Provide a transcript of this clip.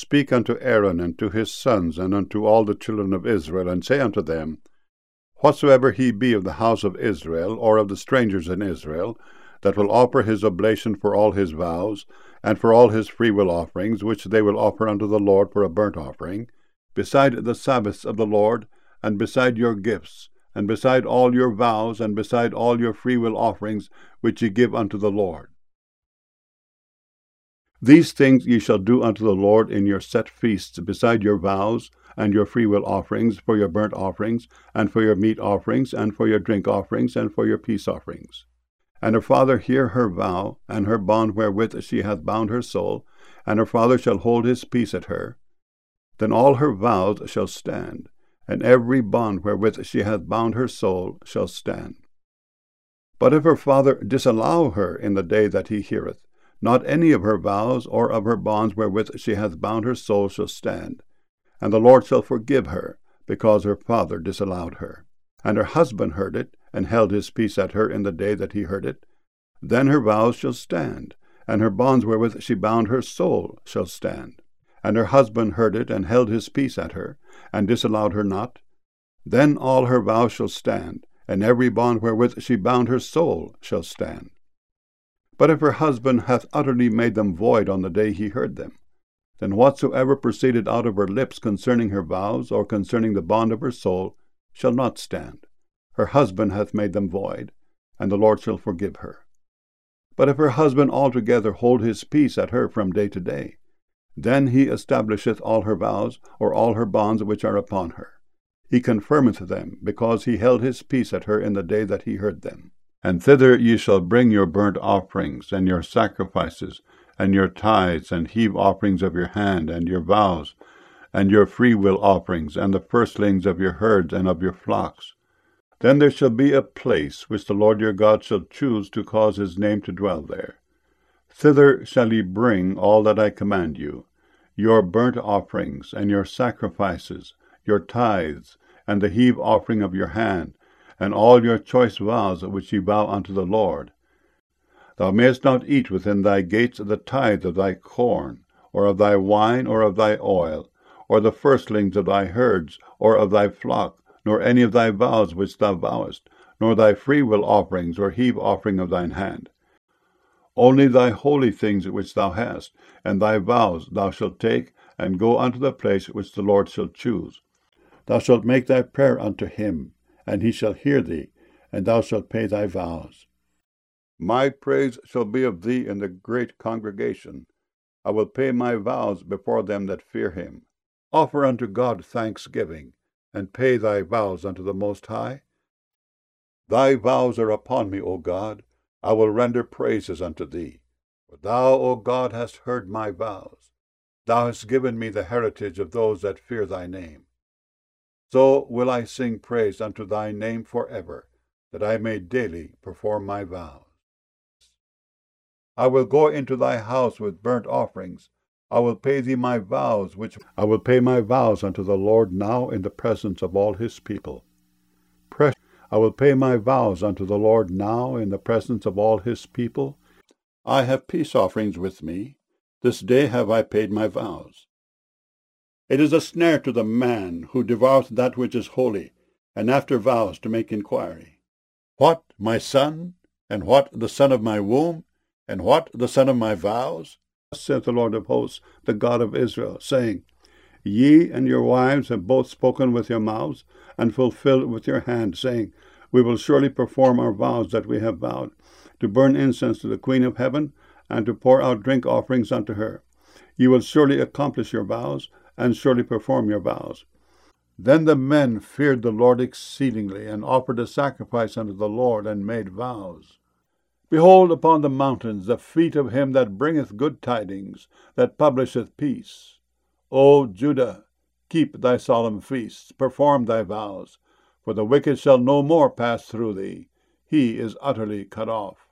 speak unto Aaron and to his sons and unto all the children of Israel, and say unto them, Whatsoever he be of the house of Israel, or of the strangers in Israel, that will offer his oblation for all his vows, and for all his freewill offerings, which they will offer unto the Lord for a burnt offering, beside the Sabbaths of the Lord, and beside your gifts, and beside all your vows, and beside all your freewill offerings, which ye give unto the Lord. These things ye shall do unto the Lord in your set feasts, beside your vows, and your freewill offerings, for your burnt offerings, and for your meat offerings, and for your drink offerings, and for your peace offerings. And her father hear her vow, and her bond wherewith she hath bound her soul, and her father shall hold his peace at her. Then all her vows shall stand, and every bond wherewith she hath bound her soul shall stand. But if her father disallow her in the day that he heareth, not any of her vows or of her bonds wherewith she hath bound her soul shall stand. And the Lord shall forgive her, because her father disallowed her. And her husband heard it, and held his peace at her in the day that he heard it. Then her vows shall stand, and her bonds wherewith she bound her soul shall stand. And her husband heard it, and held his peace at her, and disallowed her not. Then all her vows shall stand, and every bond wherewith she bound her soul shall stand. But if her husband hath utterly made them void on the day he heard them, then whatsoever proceeded out of her lips concerning her vows, or concerning the bond of her soul, shall not stand. Her husband hath made them void, and the Lord shall forgive her. But if her husband altogether hold his peace at her from day to day, then he establisheth all her vows, or all her bonds which are upon her. He confirmeth them, because he held his peace at her in the day that he heard them. And thither ye shall bring your burnt offerings, and your sacrifices, and your tithes, and heave offerings of your hand, and your vows, and your freewill offerings, and the firstlings of your herds and of your flocks. Then there shall be a place which the Lord your God shall choose to cause his name to dwell there. Thither shall ye bring all that I command you, your burnt offerings, and your sacrifices, your tithes, and the heave offering of your hand, and all your choice vows which ye vow unto the Lord. Thou mayest not eat within thy gates the tithe of thy corn, or of thy wine, or of thy oil, or the firstlings of thy herds, or of thy flock, nor any of thy vows which thou vowest, nor thy freewill offerings, or heave offering of thine hand. Only thy holy things which thou hast, and thy vows thou shalt take, and go unto the place which the Lord shall choose. Thou shalt make thy prayer unto him, and he shall hear thee, and thou shalt pay thy vows. My praise shall be of thee in the great congregation. I will pay my vows before them that fear him. Offer unto God thanksgiving, and pay thy vows unto the Most High. Thy vows are upon me, O God. I will render praises unto thee. For thou, O God, hast heard my vows. Thou hast given me the heritage of those that fear thy name. So will I sing praise unto thy name forever, that I may daily perform my vows. I will go into thy house with burnt offerings. I will pay thee my vows, I will pay my vows unto the Lord now in the presence of all his people. I will pay my vows unto the Lord now in the presence of all his people. I have peace offerings with me. This day have I paid my vows. It is a snare to the man who devoureth that which is holy, and after vows to make inquiry. What, my son? And what, the son of my womb? And what, the son of my vows? Thus saith the Lord of hosts, the God of Israel, saying, Ye and your wives have both spoken with your mouths, and fulfilled with your hand, saying, We will surely perform our vows that we have vowed, to burn incense to the Queen of heaven, and to pour out drink offerings unto her. Ye will surely accomplish your vows, and surely perform your vows. Then the men feared the Lord exceedingly, and offered a sacrifice unto the Lord, and made vows. Behold upon the mountains the feet of him that bringeth good tidings, that publisheth peace. O Judah, keep thy solemn feasts, perform thy vows, for the wicked shall no more pass through thee. He is utterly cut off.